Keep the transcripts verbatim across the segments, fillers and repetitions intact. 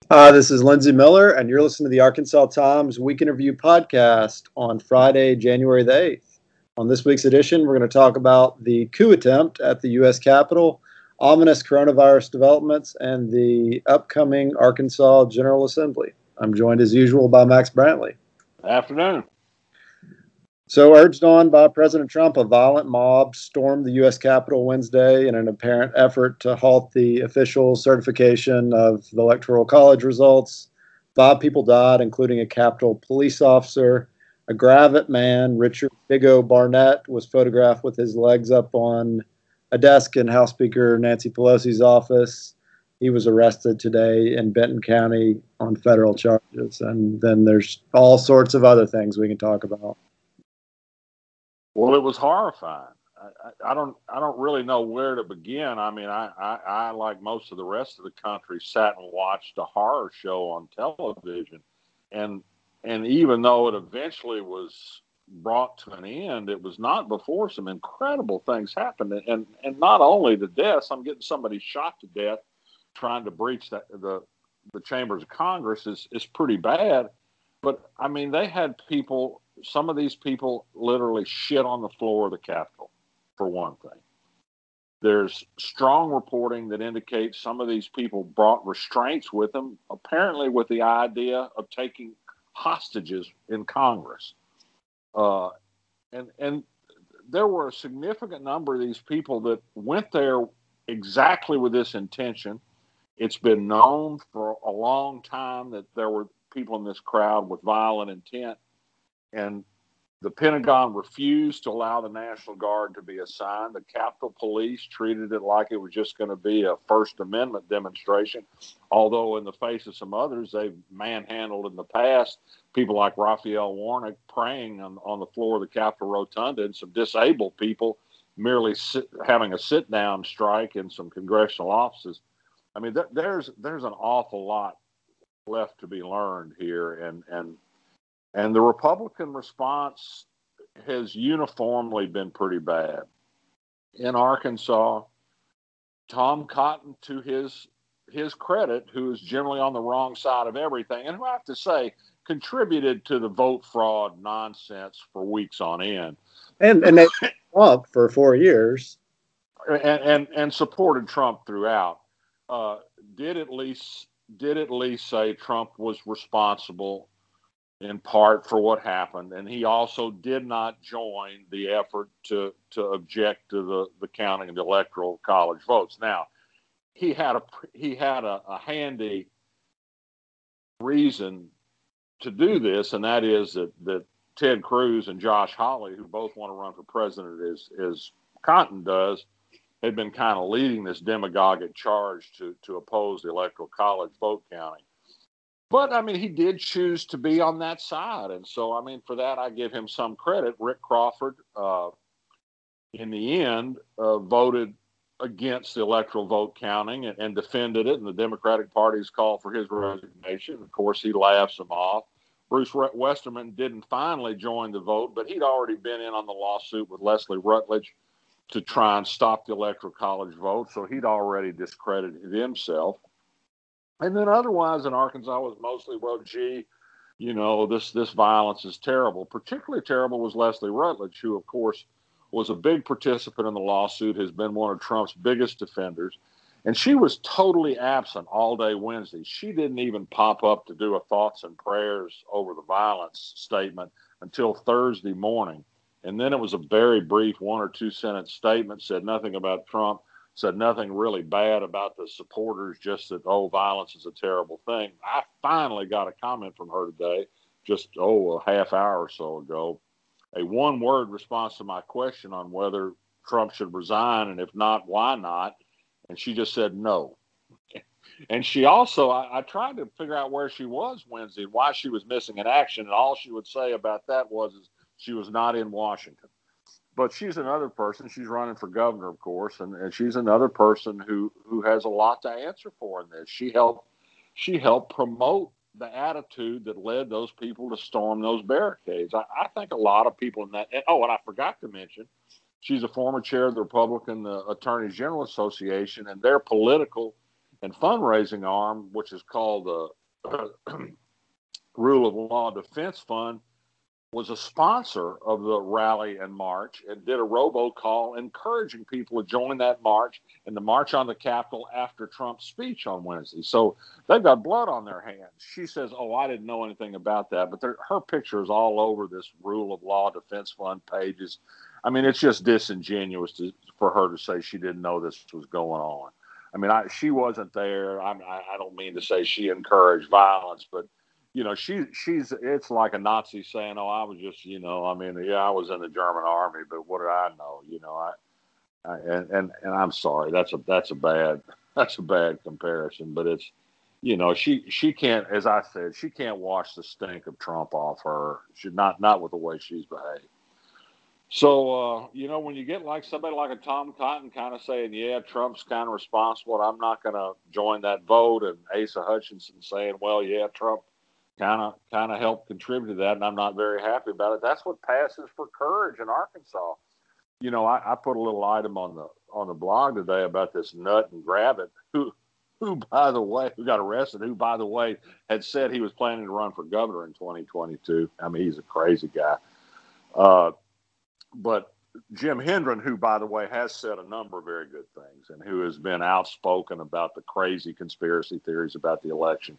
Hi, this is Lindsey Miller, and you're listening to the Arkansas Times Week in Review podcast on Friday, January the eighth. On this week's edition, we're going to talk about the coup attempt at the U S Capitol, ominous coronavirus developments, and the upcoming Arkansas General Assembly. I'm joined as usual by Max Brantley. Afternoon. So, urged on by President Trump, a violent mob stormed the U S Capitol Wednesday in an apparent effort to halt the official certification of the Electoral College results. Five people died, including a Capitol police officer. A Gravette man, Richard Big O Barnett, was photographed with his legs up on a desk in House Speaker Nancy Pelosi's office. He was arrested today in Benton County on federal charges. And then there's all sorts of other things we can talk about. Well, it was horrifying. I, I don't I don't really know where to begin. I mean, I, I, I, like most of the rest of the country, sat and watched a horror show on television. And and even though it eventually was brought to an end, it was not before some incredible things happened. And and not only the deaths, I'm getting somebody shot to death trying to breach that, the the chambers of Congress is, is pretty bad. But, I mean, they had people... Some of these people literally shit on the floor of the Capitol, for one thing. There's strong reporting that indicates some of these people brought restraints with them, apparently with the idea of taking hostages in Congress. Uh, and and there were a significant number of these people that went there exactly with this intention. It's been known for a long time that there were people in this crowd with violent intent. And the Pentagon refused to allow the National Guard to be assigned. The Capitol Police treated it like it was just going to be a First Amendment demonstration, although in the face of some others, they've manhandled in the past people like Raphael Warnock praying on, on the floor of the Capitol Rotunda, and some disabled people merely sit, having a sit-down strike in some congressional offices. I mean, th- there's there's an awful lot left to be learned here, and and And the Republican response has uniformly been pretty bad. In Arkansas, Tom Cotton, to his his credit, who is generally on the wrong side of everything, and who I have to say contributed to the vote fraud nonsense for weeks on end. And and they Trump for four years. And, and, and supported Trump throughout. Uh, did at least did at least say Trump was responsible in part for what happened, and he also did not join the effort to to object to the, the counting of the Electoral College votes. Now, he had a he had a, a handy reason to do this, and that is that, that Ted Cruz and Josh Hawley, who both want to run for president as as Cotton does, had been kind of leading this demagogic charge to to oppose the Electoral College vote counting. But, I mean, he did choose to be on that side. And so, I mean, for that, I give him some credit. Rick Crawford, uh, in the end, uh, voted against the electoral vote counting and, and defended it. And the Democratic Party's called for his resignation. Of course, he laughs him off. Bruce Westerman didn't finally join the vote, but he'd already been in on the lawsuit with Leslie Rutledge to try and stop the Electoral College vote. So he'd already discredited himself. And then otherwise in Arkansas was mostly, well, gee, you know, this this violence is terrible. Particularly terrible was Leslie Rutledge, who, of course, was a big participant in the lawsuit, has been one of Trump's biggest defenders. And she was totally absent all day Wednesday. She didn't even pop up to do a thoughts and prayers over the violence statement until Thursday morning. And then it was a very brief one or two sentence statement, said nothing about Trump, said nothing really bad about the supporters, just that, oh, violence is a terrible thing. I finally got a comment from her today, just, oh, a half hour or so ago, a one-word response to my question on whether Trump should resign, and if not, why not? And she just said no. And she also, I, I tried to figure out where she was Wednesday and why she was missing in action, and all she would say about that was is she was not in Washington. But she's another person. She's running for governor, of course, and, and she's another person who, who has a lot to answer for in this. She helped she helped promote the attitude that led those people to storm those barricades. I, I think a lot of people in that. And, oh, and I forgot to mention, she's a former chair of the Republican uh, Attorney General Association, and their political and fundraising arm, which is called the Rule of Law Defense Fund, was a sponsor of the rally and march and did a robocall encouraging people to join that march and to march on the Capitol after Trump's speech on Wednesday. So they've got blood on their hands. She says, oh, I didn't know anything about that. But her picture is all over this Rule of Law Defense Fund pages. I mean, it's just disingenuous to, for her to say she didn't know this was going on. I mean, I, she wasn't there. I, I don't mean to say she encouraged violence, but you know, she she's it's like a Nazi saying, "Oh, I was just, you know, I mean, yeah, I was in the German army, but what did I know?" You know, I, I and, and and I'm sorry, that's a that's a bad that's a bad comparison, but it's, you know, she she can't, as I said, she can't wash the stink of Trump off her. She not not with the way she's behaved. So, uh, you know, when you get like somebody like a Tom Cotton kind of saying, yeah, Trump's kind of responsible, I'm not going to join that vote, and Asa Hutchinson saying, well, yeah, Trump kind of kind of helped contribute to that, and I'm not very happy about it. That's what passes for courage in Arkansas. You know, I, I put a little item on the on the blog today about this nut and Gravitt, who, who by the way, who got arrested, who by the way had said he was planning to run for governor in twenty twenty-two. I mean, he's a crazy guy. Uh, but Jim Hendren, who by the way has said a number of very good things, and who has been outspoken about the crazy conspiracy theories about the election,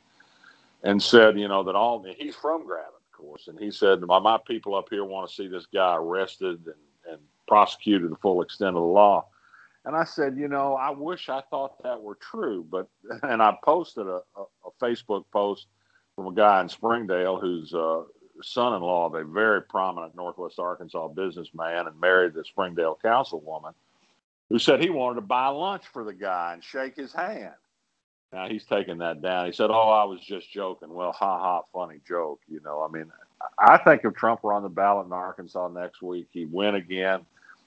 and said, you know, that all, he's from Gravitt, of course, and he said, my, my people up here want to see this guy arrested and, and prosecuted to the full extent of the law. And I said, you know, I wish I thought that were true, but, and I posted a, a, a Facebook post from a guy in Springdale who's uh, son-in-law of a very prominent Northwest Arkansas businessman and married the Springdale councilwoman, who said he wanted to buy lunch for the guy and shake his hand. Now he's taking that down. He said, oh, I was just joking. Well, ha ha, funny joke. You know, I mean, I think if Trump were on the ballot in Arkansas next week, he'd win again,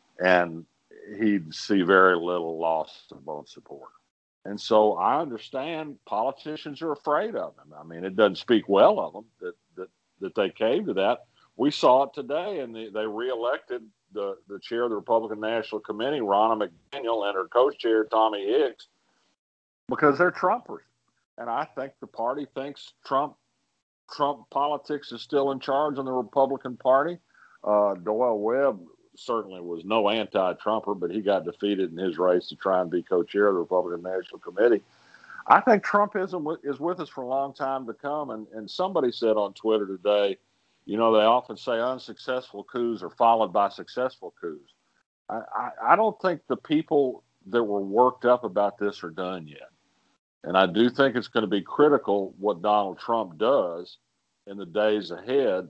and he'd see very little loss to vote support. And so I understand politicians are afraid of him. I mean, it doesn't speak well of them that that, that they caved to that. We saw it today, and they, they reelected the, the chair of the Republican National Committee, Ronna McDaniel, and her co-chair, Tommy Hicks, because they're Trumpers. And I think the party thinks Trump Trump politics is still in charge in the Republican Party. Uh, Doyle Webb certainly was no anti-Trumper, but he got defeated in his race to try and be co-chair of the Republican National Committee. I think Trumpism is with us for a long time to come. And, and somebody said on Twitter today, you know, they often say unsuccessful coups are followed by successful coups. I, I, I don't think the people that were worked up about this are done yet. And I do think it's going to be critical what Donald Trump does in the days ahead.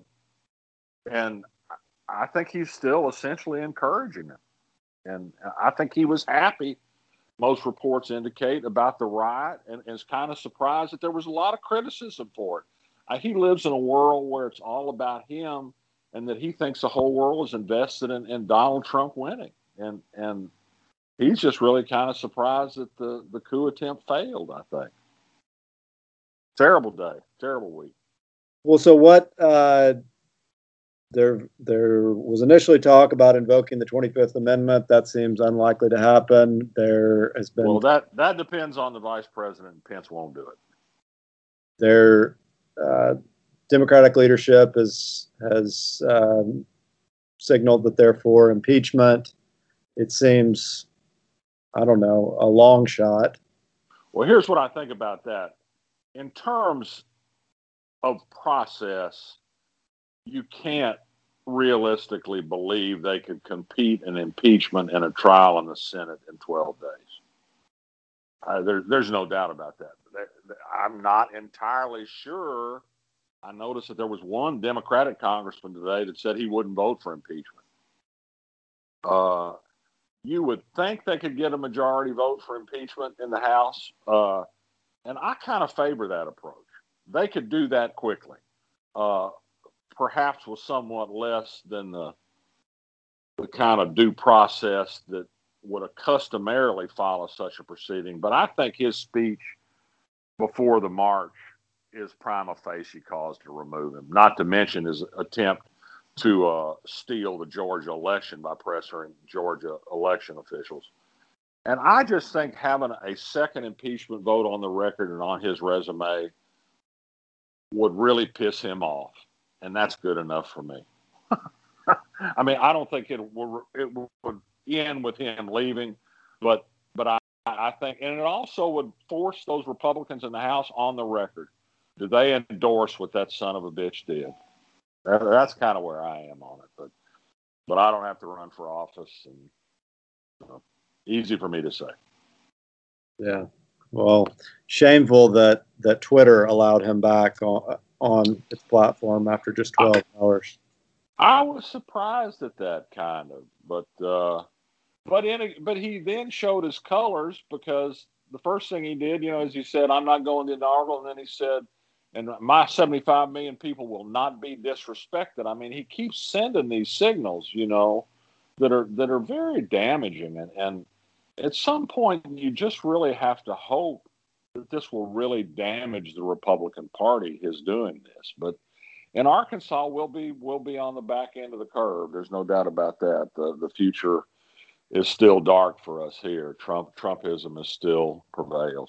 And I think he's still essentially encouraging it. And I think he was happy, most reports indicate, about the riot, and, and is kind of surprised that there was a lot of criticism for it. Uh, he lives in a world where it's all about him, and that he thinks the whole world is invested in, in Donald Trump winning. And and he's just really kind of surprised that the, the coup attempt failed, I think. Terrible day, terrible week. Well, so what, uh, there there was initially talk about invoking the twenty-fifth Amendment. That seems unlikely to happen. There has been... Well, that, that depends on the vice president, and Pence won't do it. Their uh, Democratic leadership is, has um, signaled that they're for impeachment. It seems... I don't know, a long shot. Well, here's what I think about that. In terms of process, you can't realistically believe they could compete in impeachment and a trial in the Senate in twelve days. Uh, there, there's no doubt about that. I'm not entirely sure. I noticed that there was one Democratic congressman today that said he wouldn't vote for impeachment. Uh, You would think they could get a majority vote for impeachment in the House. Uh, and I kind of favor that approach. They could do that quickly, uh, perhaps with somewhat less than the, the kind of due process that would customarily follow such a proceeding. But I think his speech before the march is prima facie cause to remove him, not to mention his attempt to uh, steal the Georgia election by pressuring Georgia election officials. And I just think having a second impeachment vote on the record and on his resume would really piss him off. And that's good enough for me. I mean, I don't think it would, it would end with him leaving, but but I, I think, and it also would force those Republicans in the House on the record. Do they endorse what that son of a bitch did? That, that's kind of where I am on it. But but I don't have to run for office, and you know, easy for me to say. Yeah. Well, shameful that, that Twitter allowed him back on, on its platform after just twelve I, hours. I was surprised at that, kind of, but uh, but in a, but he then showed his colors, because the first thing he did, you know, as he said, I'm not going to inaugural, and then he said, and my seventy-five million people will not be disrespected. I mean, he keeps sending these signals, you know, that are that are very damaging, and, and at some point you just really have to hope that this will really damage the Republican Party, his doing this. But in Arkansas, we'll be we'll be on the back end of the curve. There's no doubt about that. The the future is still dark for us here. Trump Trumpism is still prevails.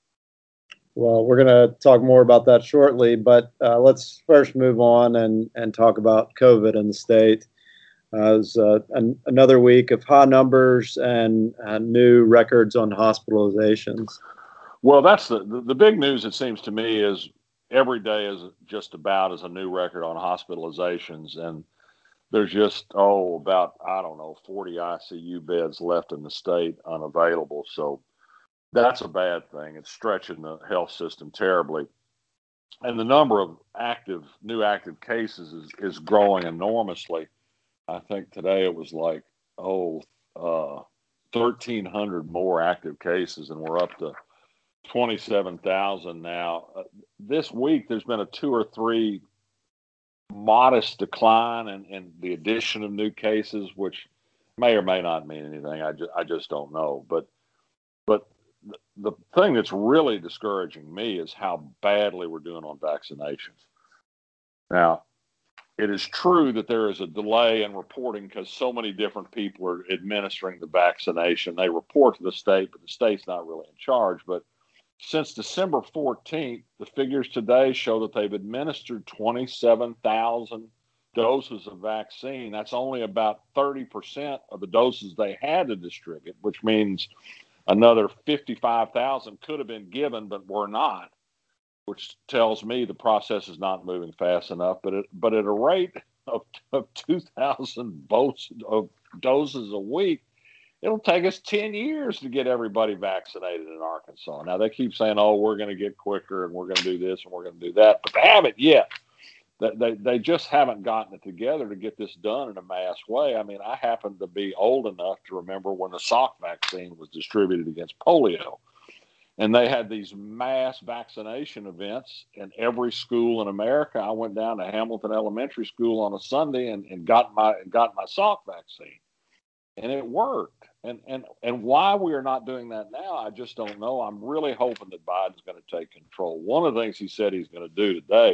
Well, we're going to talk more about that shortly, but uh, let's first move on and, and talk about COVID in the state. Uh, it was uh, an, another week of high numbers and uh, new records on hospitalizations. Well, that's the, the the big news, it seems to me, is every day is just about as a new record on hospitalizations, and there's just oh about I don't know forty I C U beds left in the state unavailable. So that's a bad thing. It's stretching the health system terribly, and the number of active new active cases is is growing enormously. I think today it was like oh uh, thirteen hundred more active cases, and we're up to twenty-seven thousand now. Uh, this week, there's been a two or three modest decline in, in the addition of new cases, which may or may not mean anything. I just, I just don't know. But, but the, the thing that's really discouraging me is how badly we're doing on vaccinations. Now, it is true that there is a delay in reporting because so many different people are administering the vaccination. They report to the state, but the state's not really in charge. But since December fourteenth, the figures today show that they've administered twenty-seven thousand doses of vaccine. That's only about thirty percent of the doses they had to distribute, which means another fifty-five thousand could have been given but were not, which tells me the process is not moving fast enough. But it, but at a rate of, of two thousand doses, of doses a week, it'll take us ten years to get everybody vaccinated in Arkansas. Now, they keep saying, oh, we're going to get quicker and we're going to do this and we're going to do that, but they haven't yet. They, they, they just haven't gotten it together to get this done in a mass way. I mean, I happen to be old enough to remember when the Salk vaccine was distributed against polio. And they had these mass vaccination events in every school in America. I went down to Hamilton Elementary School on a Sunday and, and got my got my Salk vaccine. And it worked. And, and and why we are not doing that now, I just don't know. I'm really hoping that Biden's going to take control. One of the things he said he's going to do today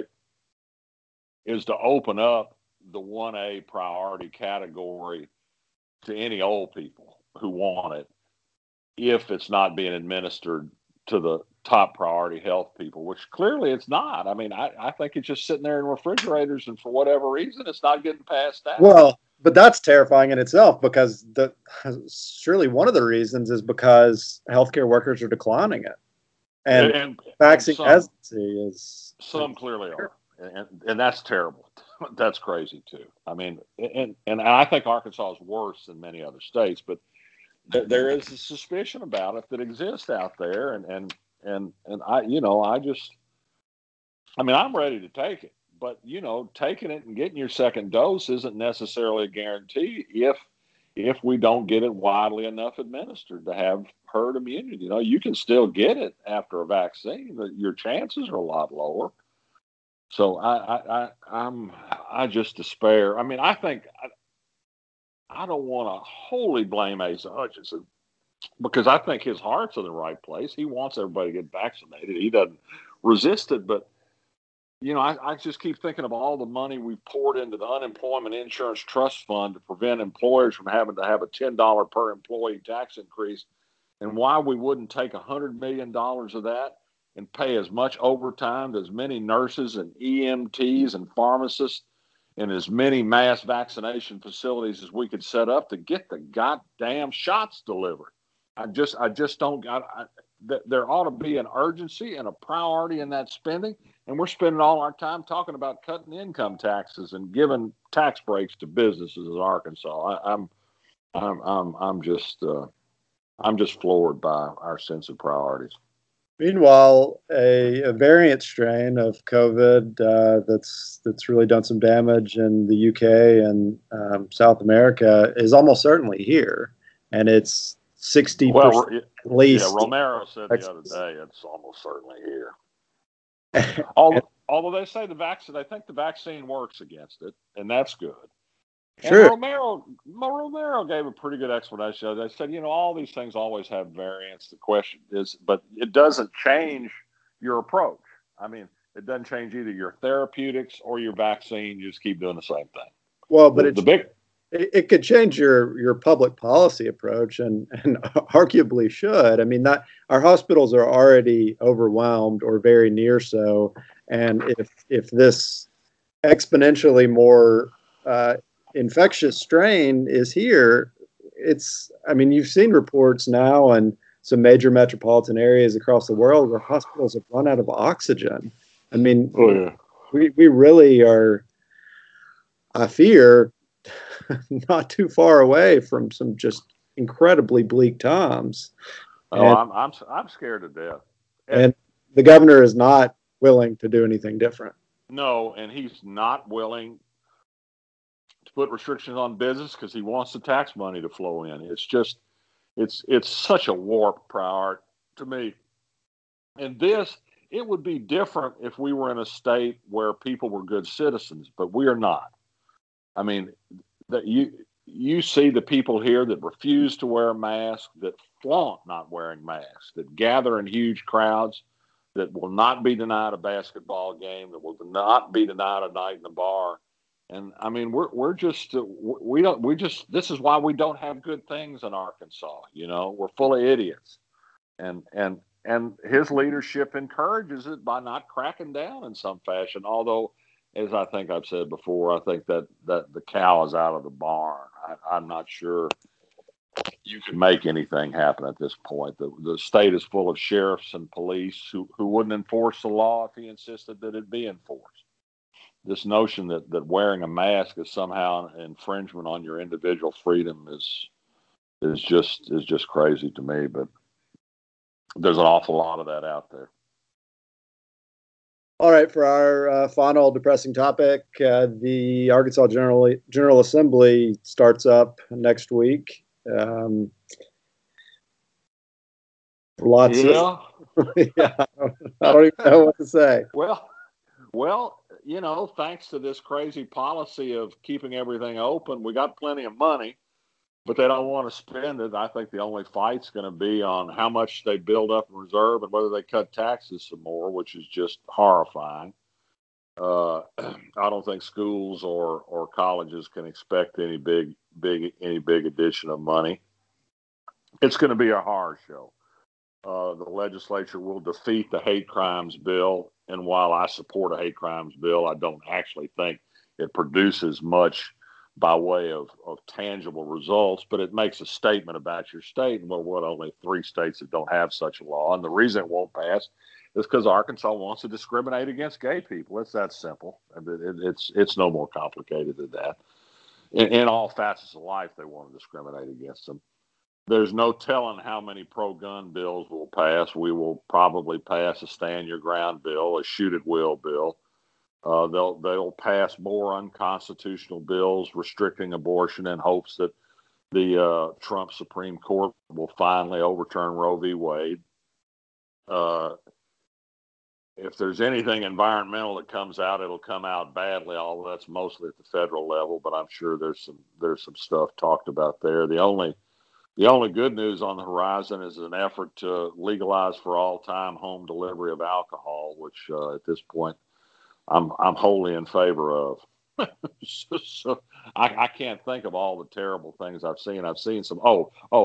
is to open up the one A priority category to any old people who want it, if it's not being administered to the top priority health people, which clearly it's not. I mean, I, I think it's just sitting there in refrigerators, and for whatever reason, it's not getting passed out. Well, but that's terrifying in itself, because the surely one of the reasons is because healthcare workers are declining it, and, and, and vaccine some, hesitancy is some clearly are, and and that's terrible. That's crazy too. I mean, and and I think Arkansas is worse than many other states, but th- there is a suspicion about it that exists out there, and and and and I, you know, I just, I mean, I'm ready to take it. But, you know, taking it and getting your second dose isn't necessarily a guarantee if if we don't get it widely enough administered to have herd immunity. You know, you can still get it after a vaccine, but your chances are a lot lower. So I, I, I I'm I just despair. I mean, I think I, I don't want to wholly blame Asa Hutchinson, because I think his heart's in the right place. He wants everybody to get vaccinated. He doesn't resist it, but you know, I, I just keep thinking of all the money we've poured into the unemployment insurance trust fund to prevent employers from having to have a ten dollars per employee tax increase. and why we wouldn't take one hundred million dollars of that and pay as much overtime to as many nurses and E M Ts and pharmacists and as many mass vaccination facilities as we could set up to get the goddamn shots delivered. I just, I just don't. I, I, th- there ought to be an urgency and a priority in that spending, and we're spending all our time talking about cutting income taxes and giving tax breaks to businesses in Arkansas. I, I'm, I'm, I'm, I'm just, uh, I'm just floored by our sense of priorities. Meanwhile, a, a variant strain of COVID uh, that's that's really done some damage in the U K and um, South America is almost certainly here, and it's sixty percent well, at least. Yeah, Romero said the other day it's almost certainly here. although, although they say the vaccine, they think the vaccine works against it, and that's good. Sure. And Romero, Romero gave a pretty good explanation. They said, you know, all these things always have variants. The question is, but it doesn't change your approach. I mean, it doesn't change either your therapeutics or your vaccine. You just keep doing the same thing. Well, but the, it, the big, it, it could change your, your public policy approach, and, and arguably should. I mean, that our hospitals are already overwhelmed or very near so. And if if this exponentially more uh, infectious strain is here, it's, I mean, you've seen reports now in some major metropolitan areas across the world where hospitals have run out of oxygen. I mean, oh, yeah. we, we really are, I fear, not too far away from some just incredibly bleak times. Oh, and, I'm, I'm, I'm scared to death. And, and the governor is not willing to do anything different. No, and he's not willing to put restrictions on business because he wants the tax money to flow in. It's just, it's it's such a warped priority to me. And this, it would be different if we were in a state where people were good citizens, but we are not. I mean, that you you see the people here that refuse to wear a mask, that flaunt not wearing masks, that gather in huge crowds, that will not be denied a basketball game, that will not be denied a night in the bar. And I mean, we're we're just uh, we don't we just this is why we don't have good things in Arkansas. You know, we're full of idiots, and and and his leadership encourages it by not cracking down in some fashion. Although, as I think I've said before, I think that that the cow is out of the barn. I, I'm not sure you can make anything happen at this point. The the state is full of sheriffs and police who who wouldn't enforce the law if he insisted that it be enforced. This notion that, that wearing a mask is somehow an infringement on your individual freedom is is just is just crazy to me. But there's an awful lot of that out there. All right, for our uh, final depressing topic, uh, the Arkansas General General Assembly starts up next week. Um, lots yeah. of yeah, I don't even know what to say. Well, well, you know, thanks to this crazy policy of keeping everything open, we got plenty of money, but they don't want to spend it. I think the only fight's going to be on how much they build up in reserve and whether they cut taxes some more, which is just horrifying. Uh, I don't think schools or, or colleges can expect any big, big, any big addition of money. It's going to be a horror show. Uh, the legislature will defeat the hate crimes bill. And while I support a hate crimes bill, I don't actually think it produces much by way of, of tangible results, but it makes a statement about your state. And we're what, only three states that don't have such a law. And the reason it won't pass is because Arkansas wants to discriminate against gay people. It's that simple. It, it, it's, it's no more complicated than that. In, in all facets of life, they want to discriminate against them. There's no telling how many pro-gun bills will pass. We will probably pass a stand your ground bill, a shoot at will bill. Uh, they'll they'll pass more unconstitutional bills restricting abortion in hopes that the uh, Trump Supreme Court will finally overturn Roe v. Wade. Uh, if there's anything environmental that comes out, it'll come out badly. Although that's mostly at the federal level, but I'm sure there's some there's some stuff talked about there. The only The only good news on the horizon is an effort to legalize for all time home delivery of alcohol, which uh, at this point I'm I'm wholly in favor of. so, so I, I can't think of all the terrible things I've seen. I've seen some. Oh, oh,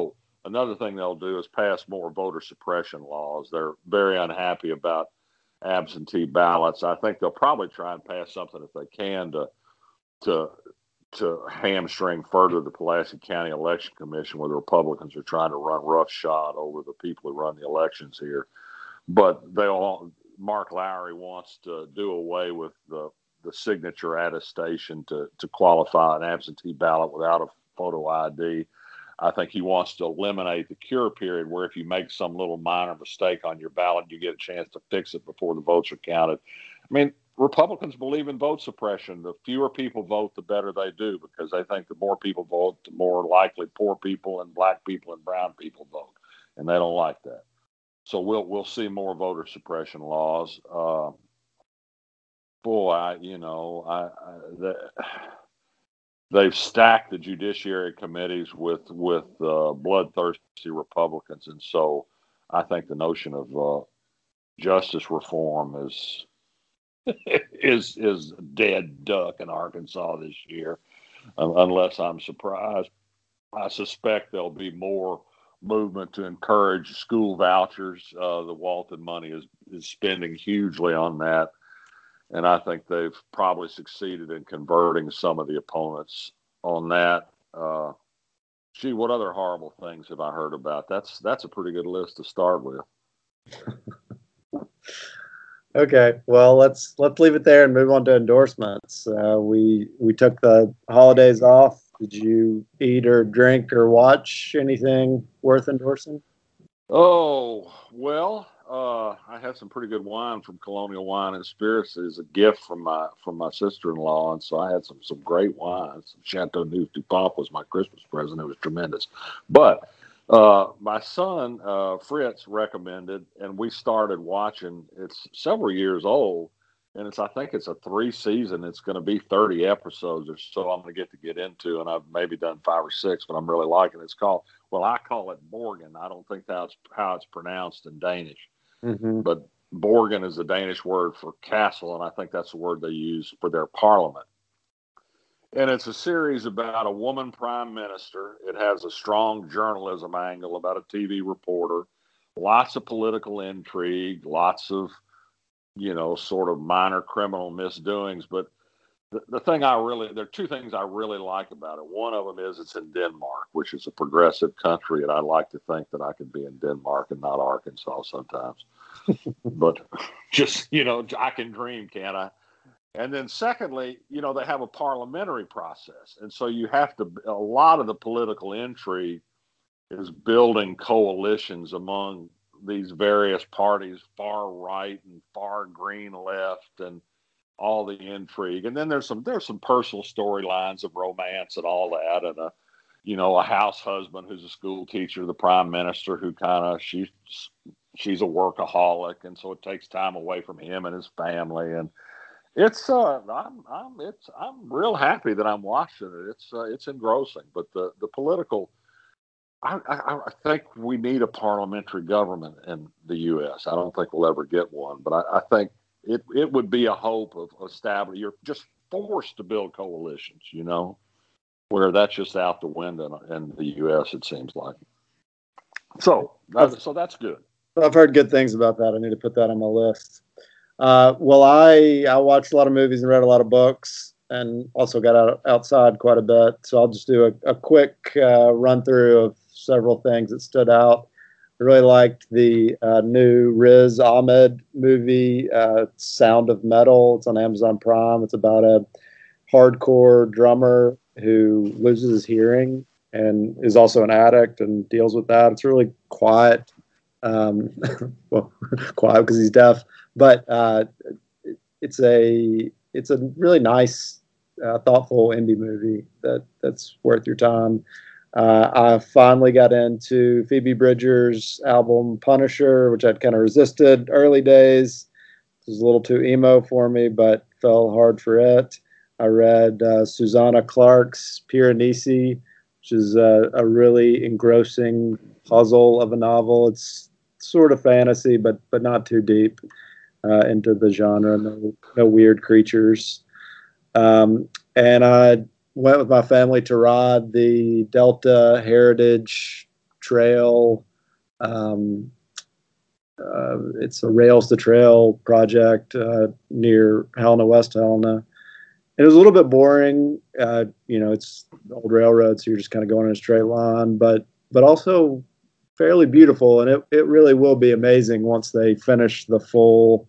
another thing they'll do is pass more voter suppression laws. They're very unhappy about absentee ballots. I think they'll probably try and pass something if they can to to to hamstring further the Pulaski County Election Commission, where the Republicans are trying to run roughshod over the people who run the elections here. But they all, Mark Lowry wants to do away with the, the signature attestation to, to qualify an absentee ballot without a photo I D. I think he wants to eliminate the cure period, where if you make some little minor mistake on your ballot, you get a chance to fix it before the votes are counted. I mean, Republicans believe in vote suppression. The fewer people vote, the better they do, because they think the more people vote, the more likely poor people and black people and brown people vote, and they don't like that. So we'll we'll see more voter suppression laws. Uh, boy, I, you know, I, I the, they've stacked the judiciary committees with with uh, bloodthirsty Republicans, and so I think the notion of uh, justice reform is. is is a dead duck in Arkansas this year, um, unless I'm surprised. I suspect there'll be more movement to encourage school vouchers. Uh, the Walton money is, is spending hugely on that, and I think they've probably succeeded in converting some of the opponents on that. Uh, gee, what other horrible things have I heard about? That's that's a pretty good list to start with. Okay, well, let's let's leave it there and move on to endorsements. Uh, we we took the holidays off. Did you eat or drink or watch anything worth endorsing? Oh, well, uh, I had some pretty good wine from Colonial Wine and Spirits as a gift from my from my sister-in-law, and so I had some some great wines. Chateau Neuf du Pape was my Christmas present. It was tremendous. But uh, my son uh, Fritz recommended, and we started watching. It's several years old, and it's I think it's a three season. It's going to be thirty episodes or so. I'm going to get to get into, and I've maybe done five or six, but I'm really liking it. It's called. Well, I call it Borgen. I don't think that's how it's pronounced in Danish. Mm-hmm. But Borgen is a Danish word for castle, and I think that's the word they use for their parliament. And it's a series about a woman prime minister. It has a strong journalism angle about a T V reporter, lots of political intrigue, lots of, you know, sort of minor criminal misdoings. But the, the thing I really, there are two things I really like about it. One of them is it's in Denmark, which is a progressive country, and I like to think that I could be in Denmark and not Arkansas sometimes. But just, you know, I can dream, can't I? And then secondly, you know, they have a parliamentary process. And so you have to, a lot of the political intrigue is building coalitions among these various parties, far right and far green left, and all the intrigue. And then there's some, there's some personal storylines of romance and all that. And a, you know, a house husband who's a school teacher, the prime minister, who kind of, she's, she's a workaholic. And so it takes time away from him and his family. And it's, uh, I'm, I'm, it's, I'm real happy that I'm watching it. It's, uh, it's engrossing, but the, the political, I, I, I think we need a parliamentary government in the U S. I don't think we'll ever get one, but I, I think it, it would be a hope of establishing, you're just forced to build coalitions, you know, where that's just out the window in the U S, it seems like. So, that, so that's good. I've heard good things about that. I need to put that on my list. Uh, well, I, I watched a lot of movies and read a lot of books, and also got out, outside quite a bit. So I'll just do a, a quick uh, run through of several things that stood out. I really liked the uh, new Riz Ahmed movie, uh, Sound of Metal. It's on Amazon Prime. It's about a hardcore drummer who loses his hearing and is also an addict and deals with that. It's really quiet. Um, well, quiet because he's deaf, but uh, it's a it's a really nice, uh, thoughtful indie movie that that's worth your time. Uh, I finally got into Phoebe Bridgers' album Punisher, which I'd kind of resisted early days. It was a little too emo for me, but fell hard for it. I read uh, Susanna Clarke's Piranesi, which is a, a really engrossing puzzle of a novel. It's sort of fantasy, but but not too deep uh, into the genre. No, no weird creatures. Um, and I went with my family to ride the Delta Heritage trail. Um, uh, it's a Rails to Trail project uh, near Helena, West Helena. It was a little bit boring. Uh, you know, it's the old railroad, so you're just kind of going in a straight line, but but also fairly beautiful. And it, it really will be amazing once they finish the full.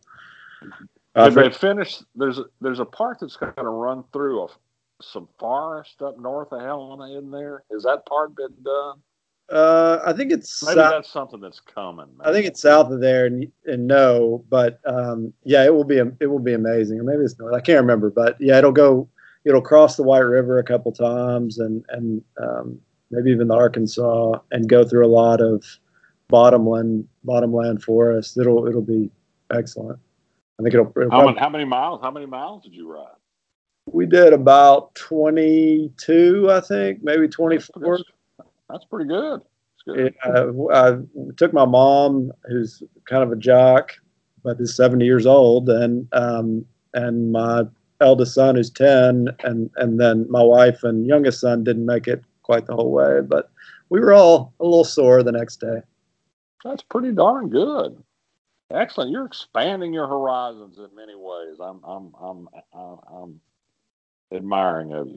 Uh, If they finish, there's a, there's a part that's going to run through a, some forest up north of Helena in there. Has that part been done? Uh, I think it's maybe south, that's something that's coming. Maybe. I think it's south of there, and, and no, but um, yeah, it will be it will be amazing. Or maybe it's north. I can't remember, but yeah, it'll go. It'll cross the White River a couple times, and and um, maybe even the Arkansas, and go through a lot of bottomland bottomland forest. It'll it'll be excellent. I think it'll. it'll how, many, how many miles? How many miles did you ride? We did about twenty-two, I think, maybe twenty-four. That's, that's pretty good. Good. Yeah, I took my mom, who's kind of a jock, but is seventy years old, and um, and my eldest son, who's ten, and and then my wife and youngest son didn't make it quite the whole way, but we were all a little sore the next day. That's pretty darn good. Excellent. You're expanding your horizons in many ways. I'm I'm I'm I'm, I'm admiring of you.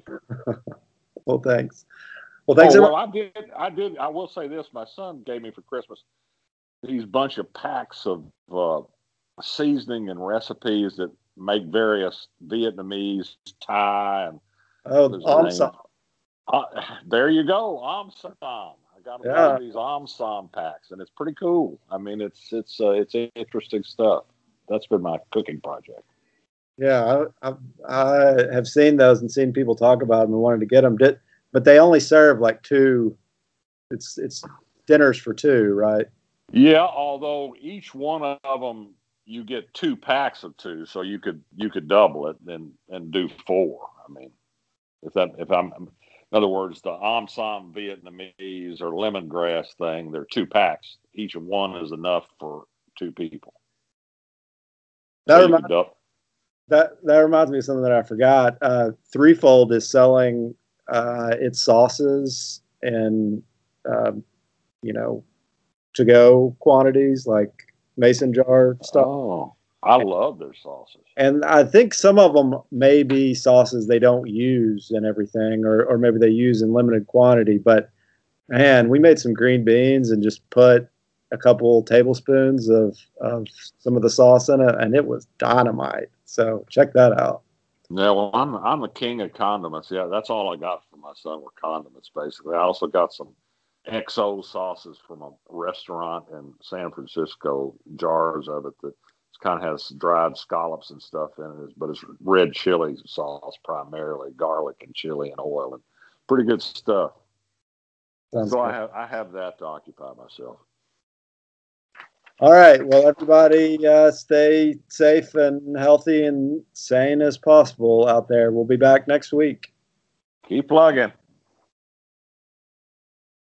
Well, thanks. Well, thanks. Oh, well, I did. I did. I will say this: my son gave me for Christmas these bunch of packs of uh, seasoning and recipes that make various Vietnamese, Thai, and oh, Om Som. Uh, there you go, Om Som. I got yeah. one of these Om Som packs, and it's pretty cool. I mean, it's it's uh, it's interesting stuff. That's been my cooking project. Yeah, I, I, I have seen those and seen people talk about them and wanted to get them. Did But they only serve like two. It's it's dinners for two, right? Yeah, although each one of them you get two packs of two, so you could you could double it and and do four. I mean, if that if I'm in other words, the Om Som Vietnamese or lemongrass thing, they're two packs. Each one is enough for two people. That so reminds that that reminds me of something that I forgot. Uh, Threefold is selling. Uh, its sauces and, uh, you know, to-go quantities like mason jar stuff. Oh, I love their sauces. And I think some of them may be sauces they don't use and everything, or, or maybe they use in limited quantity. But, man, we made some green beans and just put a couple tablespoons of, of some of the sauce in it, and it was dynamite. So check that out. Yeah, well, I'm I'm the king of condiments. Yeah, that's all I got for my son were condiments, basically. I also got some X O sauces from a restaurant in San Francisco, jars of it that kind of has dried scallops and stuff in it, but it's red chili sauce primarily, garlic and chili and oil, and pretty good stuff. Sounds so good. I have I have that to occupy myself. All right. Well, everybody uh, stay safe and healthy and sane as possible out there. We'll be back next week. Keep plugging.